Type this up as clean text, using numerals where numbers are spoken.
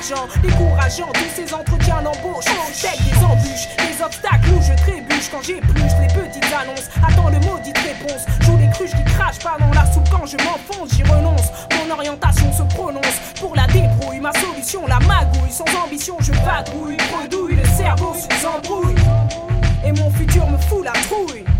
l'argent, décourageant tous ces entretiens d'embauche. Avec des embûches, des obstacles où je trébuche. Quand j'épluche les petites annonces, attends le maudite réponse. Joue les cruches qui crachent pas dans la soupe quand je m'enfonce. J'y renonce, mon orientation se prononce pour la débrouille. Ma solution, la magouille, sans ambition je vadrouille. Bredouille, le cerveau sous embrouille, et mon futur me fout la trouille.